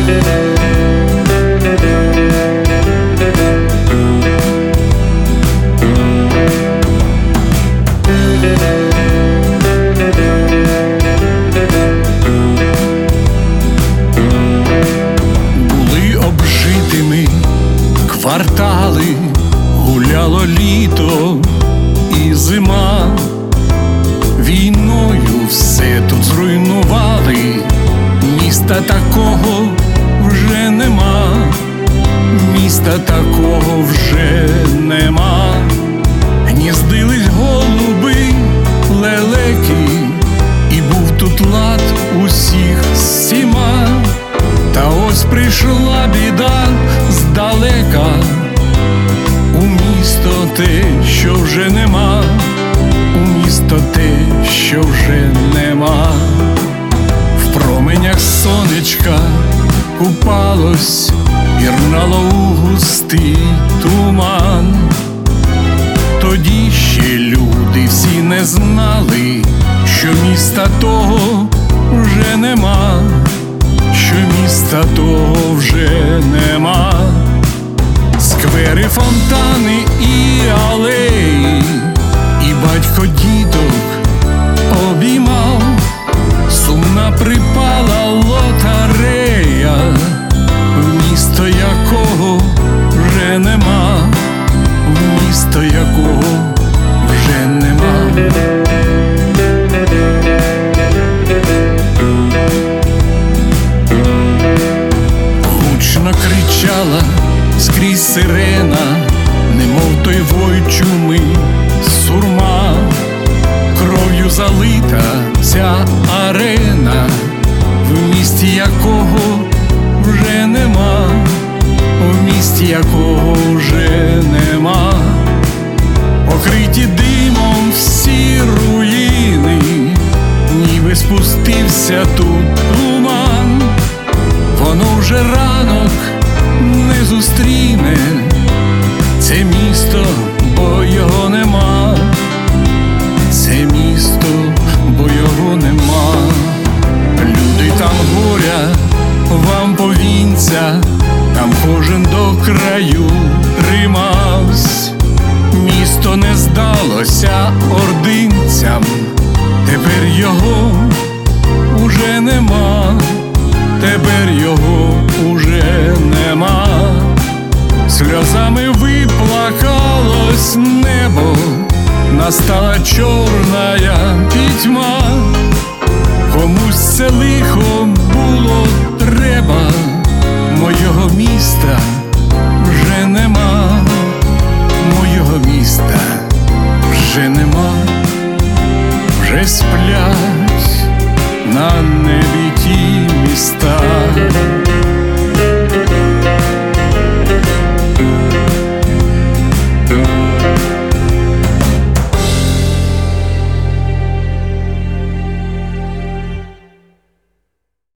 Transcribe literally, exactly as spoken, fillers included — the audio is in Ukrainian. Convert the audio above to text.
Квартали, гуляло літо і зима, війною все тут зруйнували, міста такого вже нема, міста такого вже нема. Гніздились голуби, лелеки, і був тут лад усіх всіма. Та ось прийшла біда здалека, у місто те, що вже нема, у місто те, що вже нема. В променях сонечка купалось, пірнало у густий туман. Тоді ще люди всі не знали, що міста того вже нема, що міста того вже нема. Сквери, фонтани і алеї, і батько діток обіймав. Сумна припала лотерея, в місто якого вже нема, в місто якого вже нема. Гучно кричала скрізь сирена, немов той вой чуми сурма. Кров'ю залита ця арена, в місті якого вже нема, в місті якого вже нема. Покриті димом всі руїни, ніби спустився тут туман. Воно вже ранок не зустріне це місто, бо його нема, це місто, бо його нема. Люди там горя, вам повінця, там кожен до краю тримавсь. Місто не здалося ординцям, тепер його уже нема, тепер його уже нема. Сльозами виплакалось небо, настала чорная пітьма. Комусь це лихо було треба, мого міста вже нема, мого міста вже нема. Вже сплять на